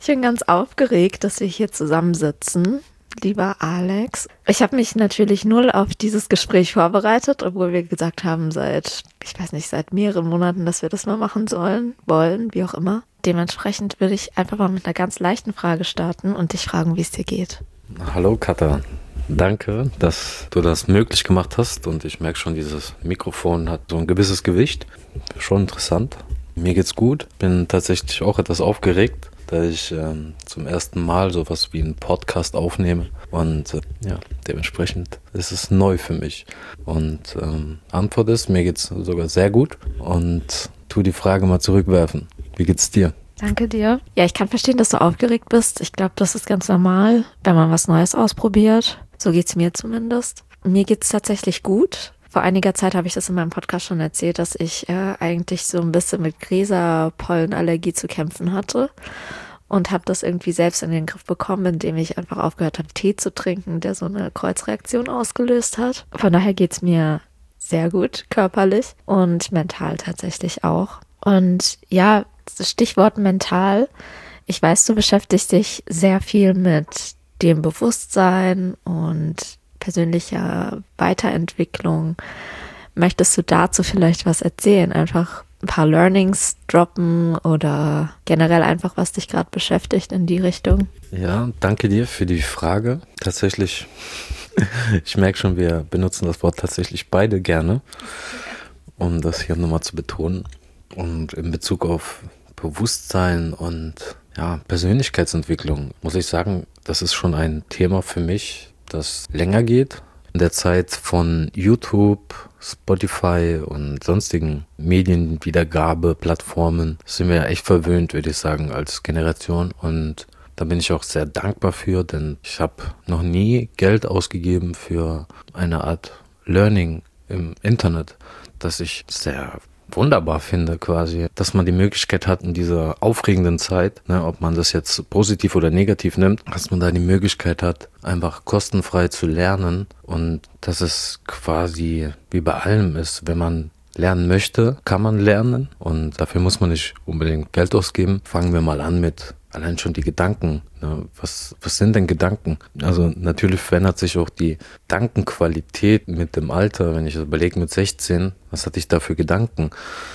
Ich bin ganz aufgeregt, dass wir hier zusammensitzen, lieber Alex. Ich habe mich natürlich null auf dieses Gespräch vorbereitet, obwohl wir gesagt haben seit mehreren Monaten, dass wir das mal machen wollen, wie auch immer. Dementsprechend würde ich einfach mal mit einer ganz leichten Frage starten und dich fragen, wie es dir geht. Hallo Katha, danke, dass du das möglich gemacht hast und ich merke schon, dieses Mikrofon hat so ein gewisses Gewicht. Schon interessant. Mir geht's gut, bin tatsächlich auch etwas aufgeregt, da ich zum ersten Mal sowas wie einen Podcast aufnehme und dementsprechend ist es neu für mich. Und Antwort ist, mir geht's sogar sehr gut und tu die Frage mal zurückwerfen. Wie geht's dir? Danke dir. Ja, ich kann verstehen, dass du aufgeregt bist. Ich glaube, das ist ganz normal, wenn man was Neues ausprobiert. So geht's mir zumindest. Mir geht's tatsächlich gut. Vor einiger Zeit habe ich das in meinem Podcast schon erzählt, dass ich eigentlich so ein bisschen mit Gräserpollenallergie zu kämpfen hatte und habe das irgendwie selbst in den Griff bekommen, indem ich einfach aufgehört habe, Tee zu trinken, der so eine Kreuzreaktion ausgelöst hat. Von daher geht's mir sehr gut körperlich und mental tatsächlich auch. Und ja, das Stichwort mental. Ich weiß, du beschäftigst dich sehr viel mit dem Bewusstsein und persönlicher Weiterentwicklung. Möchtest du dazu vielleicht was erzählen? Einfach ein paar Learnings droppen oder generell einfach, was dich gerade beschäftigt in die Richtung? Ja, danke dir für die Frage. Tatsächlich, ich merke schon, wir benutzen das Wort tatsächlich beide gerne, um das hier nochmal zu betonen. Und in Bezug auf Bewusstsein und Persönlichkeitsentwicklung muss ich sagen, das ist schon ein Thema für mich, das länger geht. In der Zeit von YouTube, Spotify und sonstigen Medienwiedergabeplattformen sind wir echt verwöhnt, würde ich sagen, als Generation. Und da bin ich auch sehr dankbar für, denn ich habe noch nie Geld ausgegeben für eine Art Learning im Internet, das ich sehr wunderbar finde quasi, dass man die Möglichkeit hat in dieser aufregenden Zeit, ob man das jetzt positiv oder negativ nimmt, dass man da die Möglichkeit hat, einfach kostenfrei zu lernen und dass es quasi wie bei allem ist, wenn man lernen möchte, kann man lernen und dafür muss man nicht unbedingt Geld ausgeben. Fangen wir mal an mit allein schon die Gedanken. Was sind denn Gedanken? Also natürlich verändert sich auch die Gedankenqualität mit dem Alter. Wenn ich überlege mit 16, was hatte ich da für Gedanken?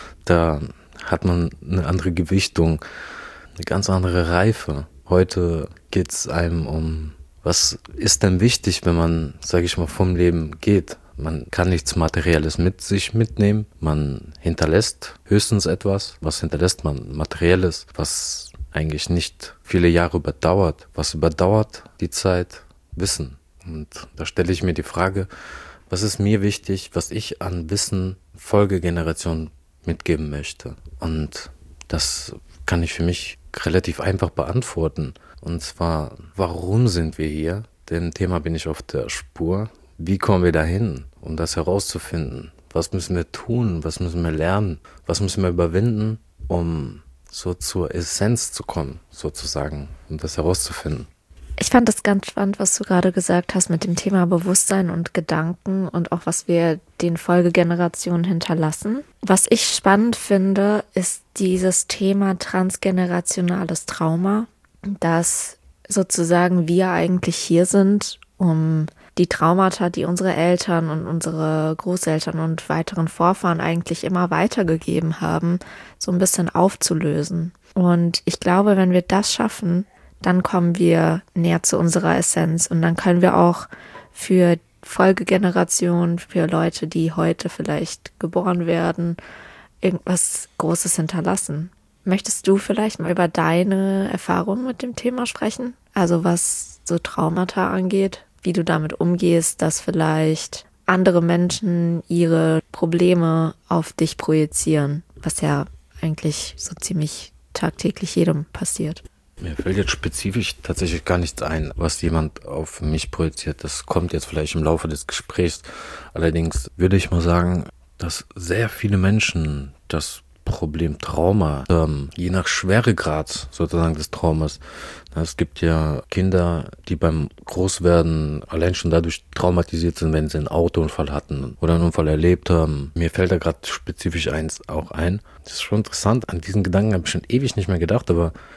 Da hat man eine andere Gewichtung, eine ganz andere Reife. Heute geht es einem um, was ist denn wichtig, wenn man, sage ich mal, vom Leben geht? Man kann nichts Materielles mit sich mitnehmen. Man hinterlässt höchstens etwas. Was hinterlässt man? Materielles, was eigentlich nicht viele Jahre überdauert. Was überdauert die Zeit? Wissen. Und da stelle ich mir die Frage, was ist mir wichtig, was ich an Wissen Folgegenerationen mitgeben möchte? Und das kann ich für mich relativ einfach beantworten. Und zwar, warum sind wir hier? Dem Thema bin ich auf der Spur. Wie kommen wir dahin, um das herauszufinden? Was müssen wir tun? Was müssen wir lernen? Was müssen wir überwinden, um so zur Essenz zu kommen, sozusagen, um das herauszufinden? Ich fand das ganz spannend, was du gerade gesagt hast mit dem Thema Bewusstsein und Gedanken und auch was wir den Folgegenerationen hinterlassen. Was ich spannend finde, ist dieses Thema transgenerationales Trauma, dass sozusagen wir eigentlich hier sind, um die Traumata, die unsere Eltern und unsere Großeltern und weiteren Vorfahren eigentlich immer weitergegeben haben, so ein bisschen aufzulösen. Und ich glaube, wenn wir das schaffen, dann kommen wir näher zu unserer Essenz und dann können wir auch für Folgegenerationen, für Leute, die heute vielleicht geboren werden, irgendwas Großes hinterlassen. Möchtest du vielleicht mal über deine Erfahrungen mit dem Thema sprechen? Also was so Traumata angeht, wie du damit umgehst, dass vielleicht andere Menschen ihre Probleme auf dich projizieren, was ja eigentlich so ziemlich tagtäglich jedem passiert. Mir fällt jetzt spezifisch tatsächlich gar nichts ein, was jemand auf mich projiziert. Das kommt jetzt vielleicht im Laufe des Gesprächs. Allerdings würde ich mal sagen, dass sehr viele Menschen das Problem Trauma, je nach Schweregrad sozusagen des Traumas. Es gibt ja Kinder, die beim Großwerden allein schon dadurch traumatisiert sind, wenn sie einen Autounfall hatten oder einen Unfall erlebt haben. Mir fällt da gerade spezifisch eins auch ein. Das ist schon interessant. An diesen Gedanken habe ich schon ewig nicht mehr gedacht, aber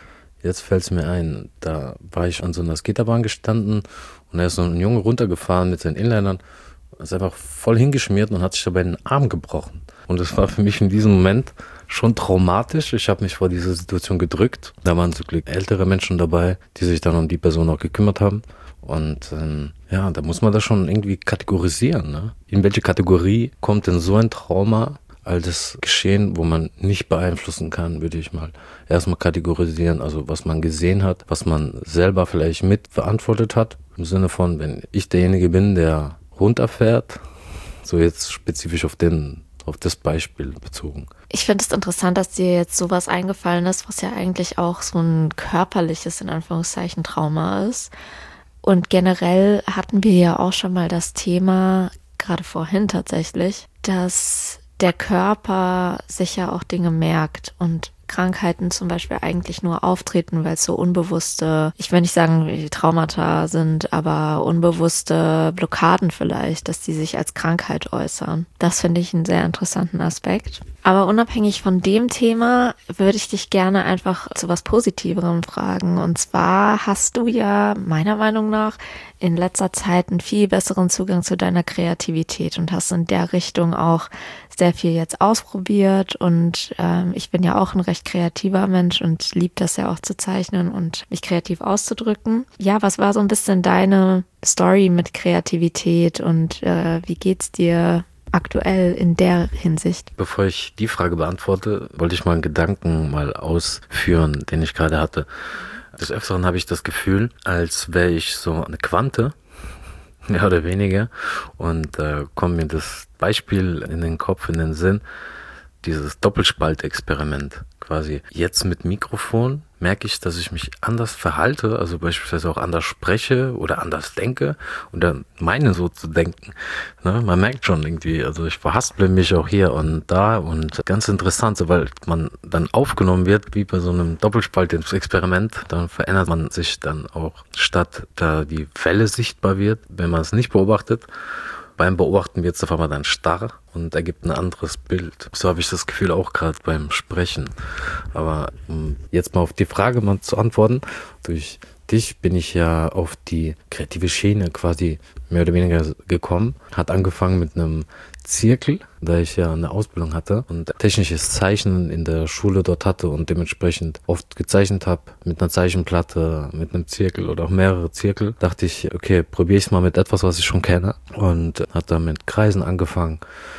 Jetzt fällt es mir ein, da war ich an so einer Skaterbahn gestanden und da ist so ein Junge runtergefahren mit seinen Inlinern, ist einfach voll hingeschmiert und hat sich dabei den Arm gebrochen. Und das war für mich in diesem Moment schon traumatisch. Ich habe mich vor dieser Situation gedrückt. Da waren zum Glück ältere Menschen dabei, die sich dann um die Person auch gekümmert haben. Und ja, da muss man das schon irgendwie kategorisieren. Ne? In welche Kategorie kommt denn so ein Trauma als Geschehen, wo man nicht beeinflussen kann, würde ich mal erstmal kategorisieren. Also was man gesehen hat, was man selber vielleicht mitverantwortet hat. Im Sinne von, wenn ich derjenige bin, der runterfährt, so jetzt spezifisch auf das Beispiel bezogen. Ich finde es interessant, dass dir jetzt sowas eingefallen ist, was ja eigentlich auch so ein körperliches, in Anführungszeichen, Trauma ist. Und generell hatten wir ja auch schon mal das Thema, gerade vorhin tatsächlich, dass der Körper sich ja auch Dinge merkt und Krankheiten zum Beispiel eigentlich nur auftreten, weil es so unbewusste, ich will nicht sagen, wie Traumata sind, aber unbewusste Blockaden vielleicht, dass die sich als Krankheit äußern. Das finde ich einen sehr interessanten Aspekt. Aber unabhängig von dem Thema würde ich dich gerne einfach zu was Positiverem fragen. Und zwar hast du ja meiner Meinung nach in letzter Zeit einen viel besseren Zugang zu deiner Kreativität und hast in der Richtung auch sehr viel jetzt ausprobiert. Und ich bin ja auch ein recht kreativer Mensch und liebe das ja auch zu zeichnen und mich kreativ auszudrücken. Ja, was war so ein bisschen deine Story mit Kreativität und wie geht's dir aktuell in der Hinsicht? Bevor ich die Frage beantworte, wollte ich mal einen Gedanken mal ausführen, den ich gerade hatte. Des Öfteren habe ich das Gefühl, als wäre ich so eine Quante, mehr oder weniger. Und da kommt mir das Beispiel in den Kopf, in den Sinn, dieses Doppelspaltexperiment quasi. Jetzt mit Mikrofon merke ich, dass ich mich anders verhalte, also beispielsweise auch anders spreche oder anders denke oder meine so zu denken. Ne? Man merkt schon irgendwie, also ich verhasple mich auch hier und da und ganz interessant, sobald man dann aufgenommen wird, wie bei so einem Doppelspaltexperiment, dann verändert man sich dann auch, statt da die Welle sichtbar wird, wenn man es nicht beobachtet. Beim Beobachten wird es auf einmal dann starr und ergibt ein anderes Bild. So habe ich das Gefühl auch gerade beim Sprechen. Aber um jetzt mal auf die Frage mal zu antworten, durch dich bin ich ja auf die kreative Schiene quasi mehr oder weniger gekommen. Hat angefangen mit einem Zirkel, da ich ja eine Ausbildung hatte und technisches Zeichnen in der Schule dort hatte und dementsprechend oft gezeichnet habe mit einer Zeichenplatte, mit einem Zirkel oder auch mehrere Zirkel, dachte ich, okay, probiere ich es mal mit etwas, was ich schon kenne und habe dann mit Kreisen angefangen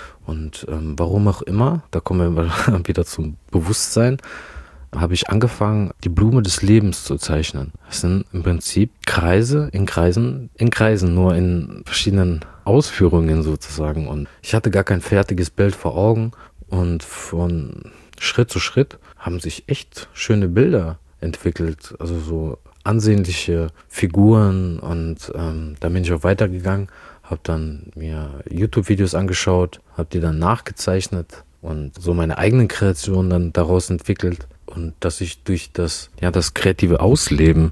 und warum auch immer, da kommen wir wieder zum Bewusstsein, habe ich angefangen, die Blume des Lebens zu zeichnen. Das sind im Prinzip Kreise in Kreisen, nur in verschiedenen Ausführungen sozusagen. Und ich hatte gar kein fertiges Bild vor Augen. Und von Schritt zu Schritt haben sich echt schöne Bilder entwickelt. Also so ansehnliche Figuren. Und da bin ich auch weitergegangen, habe dann mir YouTube-Videos angeschaut, habe die dann nachgezeichnet und so meine eigenen Kreationen dann daraus entwickelt. Und dass ich durch das kreative Ausleben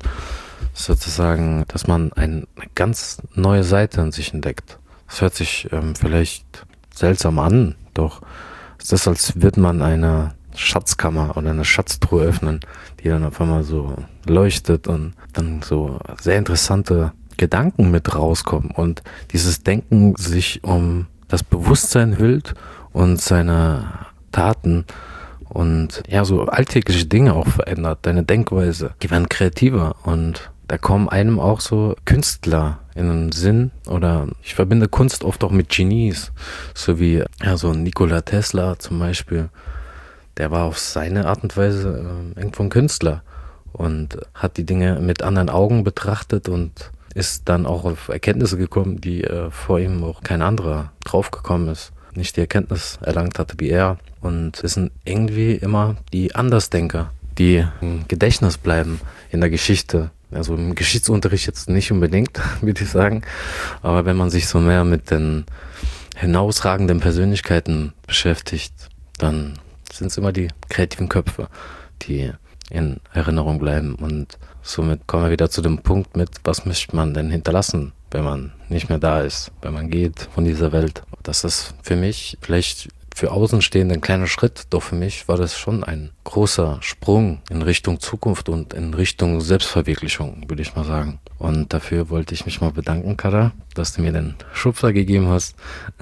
sozusagen, dass man eine ganz neue Seite in sich entdeckt. Das hört sich vielleicht seltsam an, doch es ist, als würde man eine Schatzkammer oder eine Schatztruhe öffnen, die dann auf einmal so leuchtet und dann so sehr interessante Gedanken mit rauskommen und dieses Denken sich um das Bewusstsein hüllt und seine Taten und ja, so alltägliche Dinge auch verändert, deine Denkweise. Die werden kreativer und da kommen einem auch so Künstler in den Sinn oder ich verbinde Kunst oft auch mit Genies, so wie ja, so Nikola Tesla zum Beispiel. Der war auf seine Art und Weise irgendwo ein Künstler und hat die Dinge mit anderen Augen betrachtet und ist dann auch auf Erkenntnisse gekommen, die vor ihm auch kein anderer draufgekommen ist. Nicht die Erkenntnis erlangt hatte wie er. Und es sind irgendwie immer die Andersdenker, die im Gedächtnis bleiben in der Geschichte. Also im Geschichtsunterricht jetzt nicht unbedingt, würde ich sagen. Aber wenn man sich so mehr mit den hinausragenden Persönlichkeiten beschäftigt, dann sind es immer die kreativen Köpfe, die in Erinnerung bleiben. Und somit kommen wir wieder zu dem Punkt mit, was möchte man denn hinterlassen, wenn man nicht mehr da ist, wenn man geht von dieser Welt. Das ist für mich vielleicht für Außenstehende ein kleiner Schritt, doch für mich war das schon ein großer Sprung in Richtung Zukunft und in Richtung Selbstverwirklichung, würde ich mal sagen. Und dafür wollte ich mich mal bedanken, Kada, dass du mir den Schubser gegeben hast.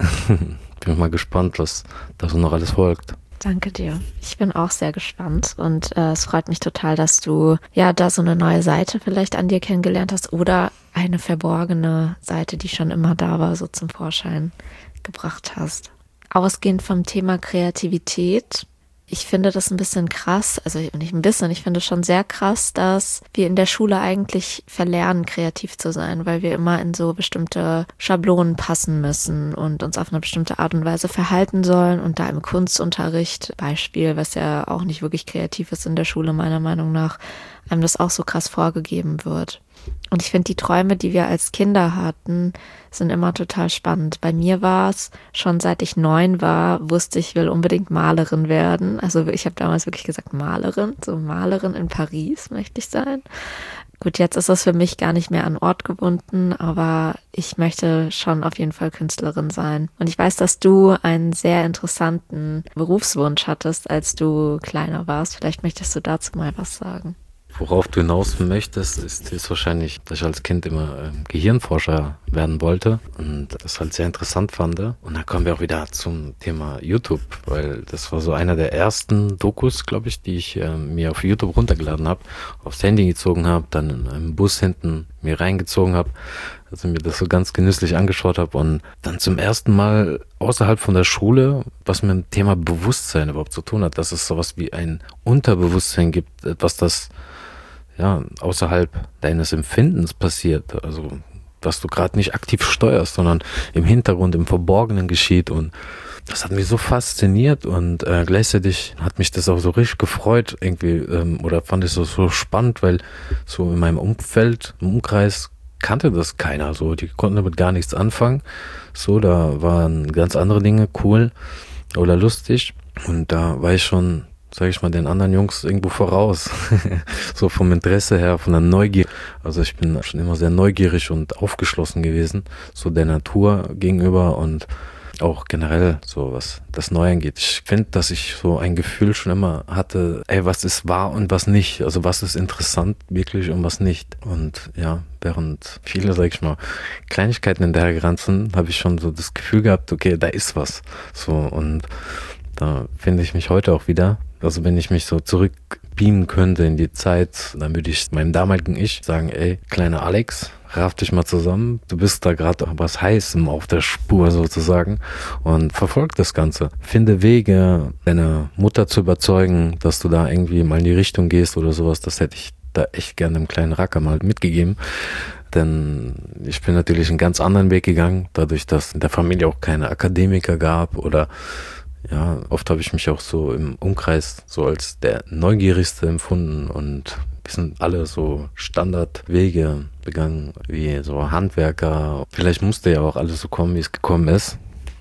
Bin mal gespannt, was da so noch alles folgt. Danke dir. Ich bin auch sehr gespannt und es freut mich total, dass du ja da so eine neue Seite vielleicht an dir kennengelernt hast oder eine verborgene Seite, die schon immer da war, so zum Vorschein gebracht hast. Ausgehend vom Thema Kreativität, ich finde das ein bisschen krass, also nicht ein bisschen, ich finde schon sehr krass, dass wir in der Schule eigentlich verlernen, kreativ zu sein, weil wir immer in so bestimmte Schablonen passen müssen und uns auf eine bestimmte Art und Weise verhalten sollen und da im Kunstunterricht, Beispiel, was ja auch nicht wirklich kreativ ist in der Schule meiner Meinung nach, einem das auch so krass vorgegeben wird. Und ich finde, die Träume, die wir als Kinder hatten, sind immer total spannend. Bei mir war es, schon seit ich 9 war, wusste ich, will unbedingt Malerin werden. Also ich habe damals wirklich gesagt Malerin, so Malerin in Paris möchte ich sein. Gut, jetzt ist das für mich gar nicht mehr an Ort gebunden, aber ich möchte schon auf jeden Fall Künstlerin sein. Und ich weiß, dass du einen sehr interessanten Berufswunsch hattest, als du kleiner warst. Vielleicht möchtest du dazu mal was sagen. Worauf du hinaus möchtest, ist wahrscheinlich, dass ich als Kind immer Gehirnforscher werden wollte und das halt sehr interessant fand. Und dann kommen wir auch wieder zum Thema YouTube, weil das war so einer der ersten Dokus, glaube ich, die ich mir auf YouTube runtergeladen habe, aufs Handy gezogen habe, dann in einem Bus hinten mir reingezogen habe, also mir das so ganz genüsslich angeschaut habe und dann zum ersten Mal außerhalb von der Schule, was mit dem Thema Bewusstsein überhaupt zu tun hat, dass es sowas wie ein Unterbewusstsein gibt, etwas, das ja außerhalb deines Empfindens passiert, also was du gerade nicht aktiv steuerst, sondern im Hintergrund, im Verborgenen geschieht. Und das hat mich so fasziniert und gleichzeitig hat mich das auch so richtig gefreut irgendwie oder fand ich so spannend, weil so in meinem Umfeld, im Umkreis kannte das keiner, so die konnten damit gar nichts anfangen. So, da waren ganz andere Dinge cool oder lustig und da war ich schon, sag ich mal, den anderen Jungs irgendwo voraus. So vom Interesse her, von der Neugier. Also ich bin schon immer sehr neugierig und aufgeschlossen gewesen, so der Natur gegenüber und auch generell so, was das Neue angeht. Ich finde, dass ich so ein Gefühl schon immer hatte, ey, was ist wahr und was nicht? Also was ist interessant wirklich und was nicht? Und ja, während viele, sag ich mal, Kleinigkeiten hinterhergerannt sind, habe ich schon so das Gefühl gehabt, okay, da ist was. So, und da finde ich mich heute auch wieder. Also wenn ich mich so zurückbeamen könnte in die Zeit, dann würde ich meinem damaligen Ich sagen, ey, kleiner Alex, raff dich mal zusammen, du bist da gerade was Heißem auf der Spur sozusagen und verfolg das Ganze. Finde Wege, deine Mutter zu überzeugen, dass du da irgendwie mal in die Richtung gehst oder sowas, das hätte ich da echt gerne dem kleinen Racker mal mitgegeben. Denn ich bin natürlich einen ganz anderen Weg gegangen, dadurch, dass in der Familie auch keine Akademiker gab oder ja, oft habe ich mich auch so im Umkreis so als der Neugierigste empfunden und wir sind alle so Standardwege begangen, wie so Handwerker. Vielleicht musste ja auch alles so kommen, wie es gekommen ist.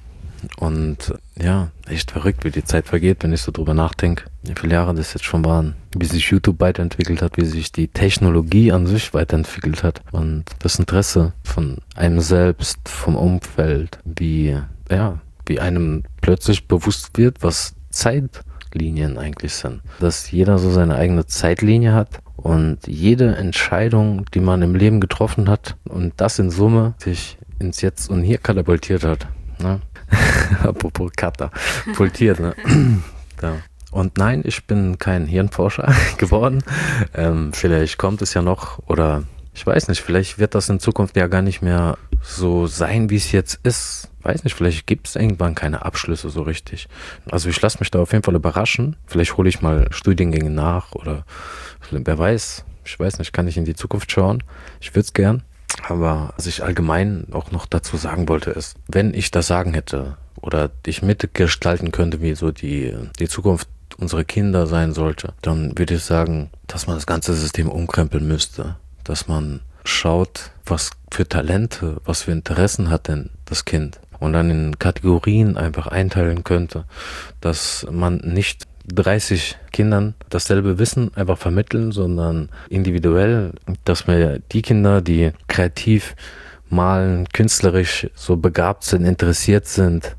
Und ja, echt verrückt, wie die Zeit vergeht, wenn ich so drüber nachdenke, wie viele Jahre das jetzt schon waren, wie sich YouTube weiterentwickelt hat, wie sich die Technologie an sich weiterentwickelt hat und das Interesse von einem selbst, vom Umfeld, wie einem plötzlich bewusst wird, was Zeitlinien eigentlich sind. Dass jeder so seine eigene Zeitlinie hat und jede Entscheidung, die man im Leben getroffen hat und das in Summe sich ins Jetzt und Hier katapultiert hat. Ne? Apropos katapultiert, ne? Ja. Und nein, ich bin kein Hirnforscher geworden. Vielleicht kommt es ja noch oder ich weiß nicht, vielleicht wird das in Zukunft ja gar nicht mehr so sein, wie es jetzt ist. Weiß nicht, vielleicht gibt es irgendwann keine Abschlüsse so richtig. Also ich lasse mich da auf jeden Fall überraschen. Vielleicht hole ich mal Studiengänge nach oder wer weiß, ich weiß nicht, kann ich in die Zukunft schauen. Ich würde es gern. Aber was ich allgemein auch noch dazu sagen wollte ist, wenn ich das Sagen hätte oder ich mitgestalten könnte, wie so die Zukunft unserer Kinder sein sollte, dann würde ich sagen, dass man das ganze System umkrempeln müsste. Dass man schaut, was für Talente, was für Interessen hat denn das Kind und dann in Kategorien einfach einteilen könnte, dass man nicht 30 Kindern dasselbe Wissen einfach vermitteln, sondern individuell, dass wir die Kinder, die kreativ malen, künstlerisch so begabt sind, interessiert sind,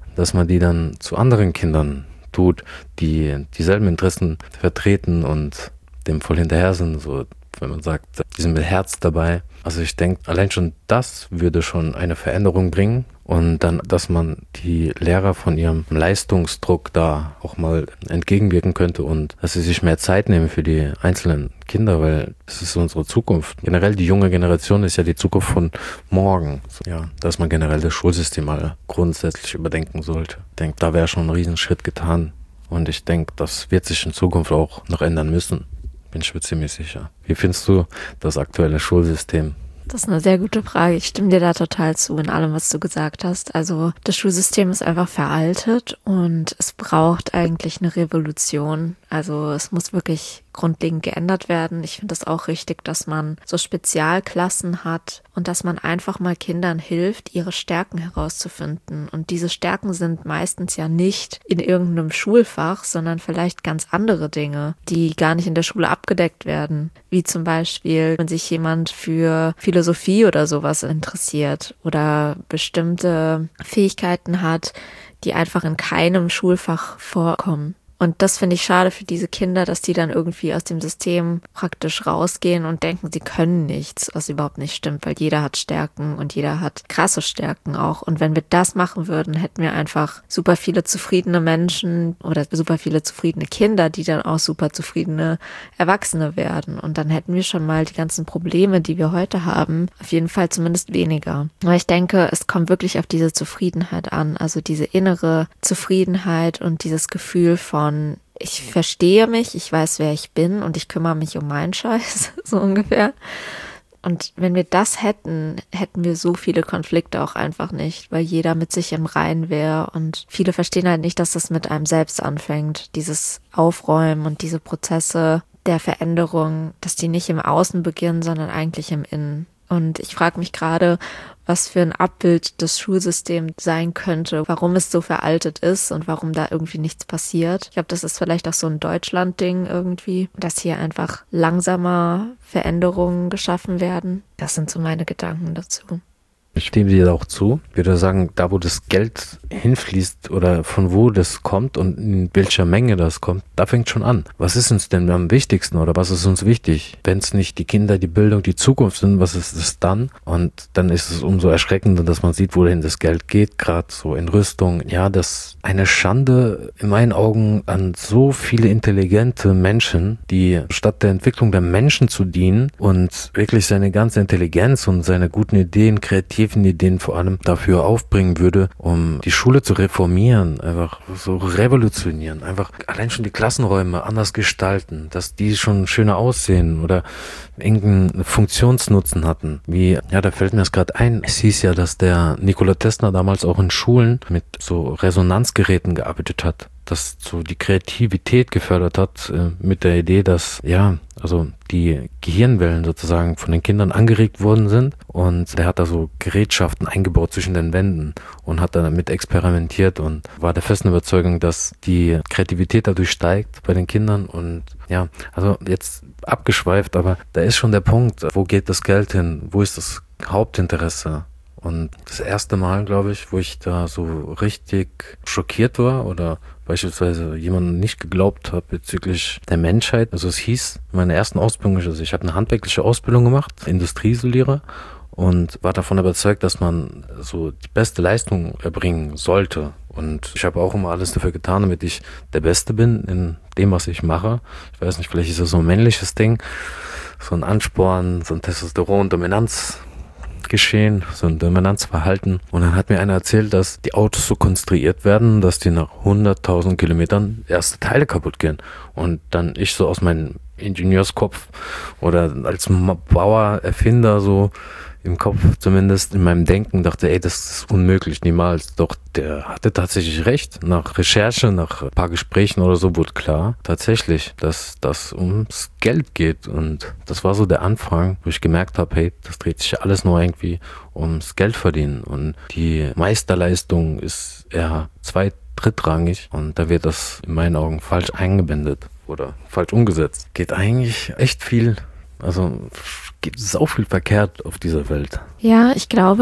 dass man die dann zu anderen Kindern tut, die dieselben Interessen vertreten und dem voll hinterher sind, so wenn man sagt, die sind mit Herz dabei. Also ich denke, allein schon das würde schon eine Veränderung bringen und dann, dass man die Lehrer von ihrem Leistungsdruck da auch mal entgegenwirken könnte und dass sie sich mehr Zeit nehmen für die einzelnen Kinder, weil es ist unsere Zukunft. Generell die junge Generation ist ja die Zukunft von morgen. Ja, dass man generell das Schulsystem mal grundsätzlich überdenken sollte. Ich denke, da wäre schon ein Riesenschritt getan und ich denke, das wird sich in Zukunft auch noch ändern müssen. Bin ich mir ziemlich sicher. Wie findest du das aktuelle Schulsystem? Das ist eine sehr gute Frage. Ich stimme dir da total zu in allem, was du gesagt hast. Also das Schulsystem ist einfach veraltet und es braucht eigentlich eine Revolution. Also es muss wirklich grundlegend geändert werden. Ich finde es auch richtig, dass man so Spezialklassen hat und dass man einfach mal Kindern hilft, ihre Stärken herauszufinden. Und diese Stärken sind meistens ja nicht in irgendeinem Schulfach, sondern vielleicht ganz andere Dinge, die gar nicht in der Schule abgedeckt werden. Wie zum Beispiel, wenn sich jemand für Philosophie oder sowas interessiert oder bestimmte Fähigkeiten hat, die einfach in keinem Schulfach vorkommen. Und das finde ich schade für diese Kinder, dass die dann irgendwie aus dem System praktisch rausgehen und denken, sie können nichts, was überhaupt nicht stimmt, weil jeder hat Stärken und jeder hat krasse Stärken auch. Und wenn wir das machen würden, hätten wir einfach super viele zufriedene Menschen oder super viele zufriedene Kinder, die dann auch super zufriedene Erwachsene werden. Und dann hätten wir schon mal die ganzen Probleme, die wir heute haben, auf jeden Fall zumindest weniger. Aber ich denke, es kommt wirklich auf diese Zufriedenheit an, also diese innere Zufriedenheit und dieses Gefühl von ich verstehe mich, ich weiß, wer ich bin und ich kümmere mich um meinen Scheiß, so ungefähr. Und wenn wir das hätten, hätten wir so viele Konflikte auch einfach nicht, weil jeder mit sich im Reinen wäre und viele verstehen halt nicht, dass das mit einem selbst anfängt, dieses Aufräumen und diese Prozesse der Veränderung, dass die nicht im Außen beginnen, sondern eigentlich im Innen. Und ich frage mich gerade, was für ein Abbild das Schulsystem sein könnte, warum es so veraltet ist und warum da irgendwie nichts passiert. Ich glaube, das ist vielleicht auch so ein Deutschland-Ding irgendwie, dass hier einfach langsamer Veränderungen geschaffen werden. Das sind so meine Gedanken dazu. Ich stimme dir auch zu. Ich würde sagen, da wo das Geld hinfließt oder von wo das kommt und in welcher Menge das kommt, da fängt schon an. Was ist uns denn am wichtigsten oder was ist uns wichtig? Wenn es nicht die Kinder, die Bildung, die Zukunft sind, was ist es dann? Und dann ist es umso erschreckender, dass man sieht, wohin das Geld geht, gerade so in Rüstung. Ja, das ist eine Schande in meinen Augen an so viele intelligente Menschen, die statt der Entwicklung der Menschen zu dienen und wirklich seine ganze Intelligenz und seine guten Ideen, kreativen Ideen vor allem dafür aufbringen würde, um die Schule zu reformieren, einfach so revolutionieren, einfach allein schon die Klassenräume anders gestalten, dass die schon schöner aussehen oder irgendeinen Funktionsnutzen hatten. Wie, ja, da fällt mir das gerade ein, es hieß ja, dass der Nikola Tesla damals auch in Schulen mit so Resonanzgeräten gearbeitet hat, das so die Kreativität gefördert hat, mit der Idee, dass, ja, also die Gehirnwellen sozusagen von den Kindern angeregt worden sind und der hat da so Gerätschaften eingebaut zwischen den Wänden und hat damit experimentiert und war der festen Überzeugung, dass die Kreativität dadurch steigt bei den Kindern und ja, also jetzt abgeschweift, aber da ist schon der Punkt, wo geht das Geld hin, wo ist das Hauptinteresse? Und das erste Mal, glaube ich, wo ich da so richtig schockiert war oder beispielsweise jemandem nicht geglaubt habe bezüglich der Menschheit. Also es hieß, meine ersten Ausbildung, also ich habe eine handwerkliche Ausbildung gemacht, Industrieisolierer und war davon überzeugt, dass man so die beste Leistung erbringen sollte. Und ich habe auch immer alles dafür getan, damit ich der Beste bin in dem, was ich mache. Ich weiß nicht, vielleicht ist das so ein männliches Ding, so ein Ansporn, so ein Testosteron-Dominanz geschehen, so ein Dominanzverhalten. Und dann hat mir einer erzählt, dass die Autos so konstruiert werden, dass die nach 100.000 Kilometern erste Teile kaputt gehen. Und dann ich so aus meinem Ingenieurskopf oder als Bauer, Erfinder so im Kopf zumindest in meinem Denken dachte, ey, das ist unmöglich, niemals. Doch der hatte tatsächlich recht. Nach Recherche, nach ein paar Gesprächen oder so wurde klar, tatsächlich, dass das ums Geld geht. Und das war so der Anfang, wo ich gemerkt habe, hey, das dreht sich alles nur irgendwie ums Geld verdienen. Und die Meisterleistung ist eher drittrangig. Und da wird das in meinen Augen falsch eingebettet oder falsch umgesetzt. Geht eigentlich echt viel, also gibt es auch viel verkehrt auf dieser Welt. Ja, ich glaube,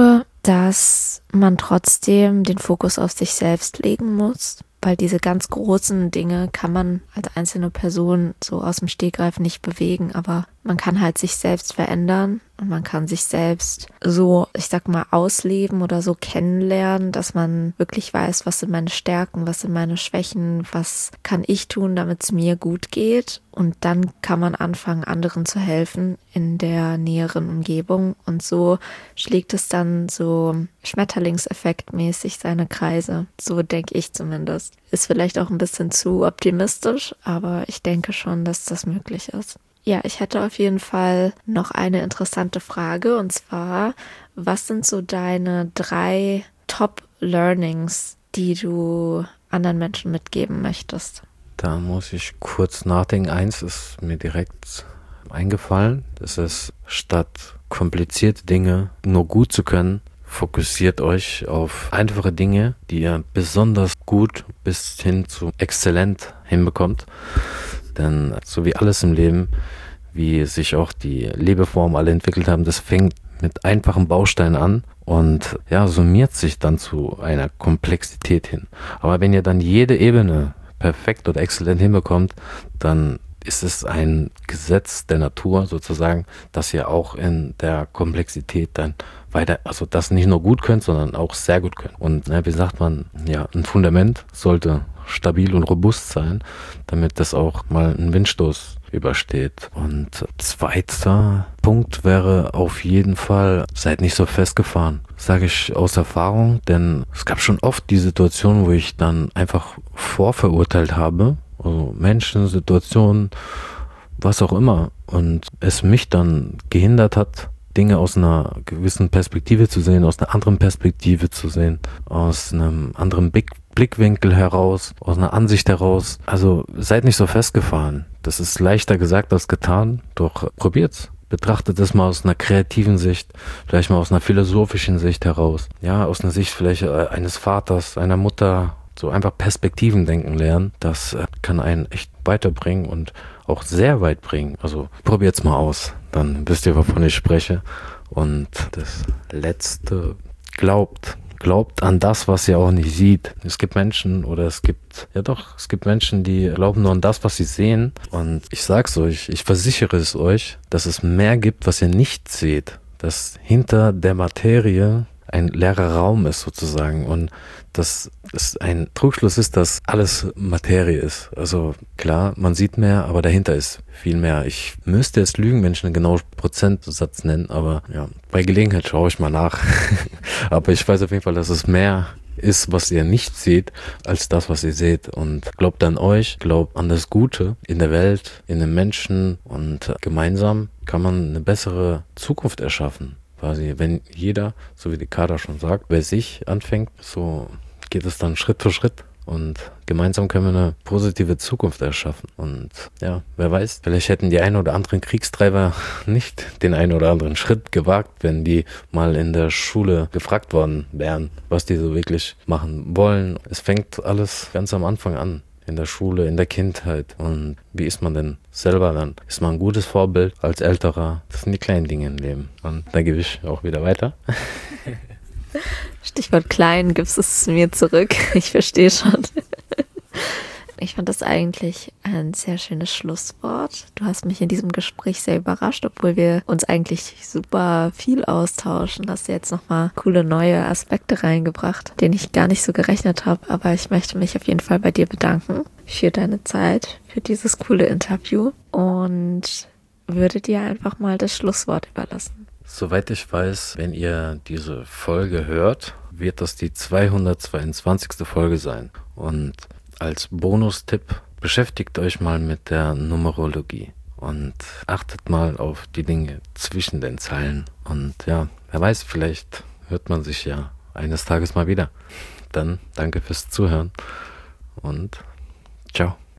dass man trotzdem den Fokus auf sich selbst legen muss, weil diese ganz großen Dinge kann man als einzelne Person so aus dem Stegreif nicht bewegen, aber man kann halt sich selbst verändern und man kann sich selbst so, ich sag mal, ausleben oder so kennenlernen, dass man wirklich weiß, was sind meine Stärken, was sind meine Schwächen, was kann ich tun, damit es mir gut geht. Und dann kann man anfangen, anderen zu helfen in der näheren Umgebung. Und so schlägt es dann so Schmetterlingseffektmäßig seine Kreise. So denke ich zumindest. Ist vielleicht auch ein bisschen zu optimistisch, aber ich denke schon, dass das möglich ist. Ja, ich hätte auf jeden Fall noch eine interessante Frage, und zwar, was sind so deine 3 Top-Learnings, die du anderen Menschen mitgeben möchtest? Da muss ich kurz nachdenken. Eins ist mir direkt eingefallen. Das ist, statt komplizierte Dinge nur gut zu können, fokussiert euch auf einfache Dinge, die ihr besonders gut bis hin zu exzellent hinbekommt. Denn so wie alles im Leben, wie sich auch die Lebeformen alle entwickelt haben, das fängt mit einfachen Bausteinen an und ja, summiert sich dann zu einer Komplexität hin. Aber wenn ihr dann jede Ebene perfekt oder exzellent hinbekommt, dann ist es ein Gesetz der Natur sozusagen, dass ihr auch in der Komplexität dann weiter, also das nicht nur gut könnt, sondern auch sehr gut könnt. Und wie sagt man, ja, ein Fundament sollte stabil und robust sein, damit das auch mal einen Windstoß übersteht. Und zweiter Punkt wäre auf jeden Fall, seid nicht so festgefahren. Sage ich aus Erfahrung, denn es gab schon oft die Situation, wo ich dann einfach vorverurteilt habe, also Menschen, Situationen, was auch immer, und es mich dann gehindert hat, Dinge aus einer gewissen Perspektive zu sehen, aus einer anderen Perspektive zu sehen, aus einem anderen Blickwinkel heraus, aus einer Ansicht heraus. Also seid nicht so festgefahren. Das ist leichter gesagt als getan, doch probiert's. Betrachtet es mal aus einer kreativen Sicht, vielleicht mal aus einer philosophischen Sicht heraus. Ja, aus einer Sicht vielleicht eines Vaters, einer Mutter, so einfach Perspektiven denken lernen. Das kann einen echt weiterbringen und auch sehr weit bringen. Also probiert's mal aus, dann wisst ihr, wovon ich spreche. Und das Letzte, glaubt an das, was ihr auch nicht sieht. Es gibt Menschen es gibt Menschen, die glauben nur an das, was sie sehen. Und ich sag's euch, ich versichere es euch, dass es mehr gibt, was ihr nicht seht. Dass hinter der Materie ein leerer Raum ist sozusagen und dass es ein Trugschluss ist, dass alles Materie ist. Also klar, man sieht mehr, aber dahinter ist viel mehr. Ich müsste jetzt lügen, wenn ich einen genauen Prozentsatz nennen, aber ja, bei Gelegenheit schaue ich mal nach. Aber ich weiß auf jeden Fall, dass es mehr ist, was ihr nicht seht, als das, was ihr seht. Und glaubt an euch, glaubt an das Gute in der Welt, in den Menschen, und gemeinsam kann man eine bessere Zukunft erschaffen. Quasi, wenn jeder, so wie die Kader schon sagt, bei sich anfängt, so geht es dann Schritt für Schritt und gemeinsam können wir eine positive Zukunft erschaffen. Und ja, wer weiß, vielleicht hätten die ein oder anderen Kriegstreiber nicht den einen oder anderen Schritt gewagt, wenn die mal in der Schule gefragt worden wären, was die so wirklich machen wollen. Es fängt alles ganz am Anfang an. In der Schule, in der Kindheit. Und wie ist man denn selber dann? Ist man ein gutes Vorbild als Älterer? Das sind die kleinen Dinge im Leben. Und da gebe ich auch wieder weiter. Stichwort klein, gibst es mir zurück. Ich verstehe schon. Ich fand das eigentlich ein sehr schönes Schlusswort. Du hast mich in diesem Gespräch sehr überrascht, obwohl wir uns eigentlich super viel austauschen. Hast du jetzt nochmal coole neue Aspekte reingebracht, denen ich gar nicht so gerechnet habe. Aber ich möchte mich auf jeden Fall bei dir bedanken für deine Zeit, für dieses coole Interview und würde dir einfach mal das Schlusswort überlassen. Soweit ich weiß, wenn ihr diese Folge hört, wird das die 222. Folge sein. Und als Bonustipp, beschäftigt euch mal mit der Numerologie und achtet mal auf die Dinge zwischen den Zeilen. Und ja, wer weiß, vielleicht hört man sich ja eines Tages mal wieder. Dann danke fürs Zuhören und ciao.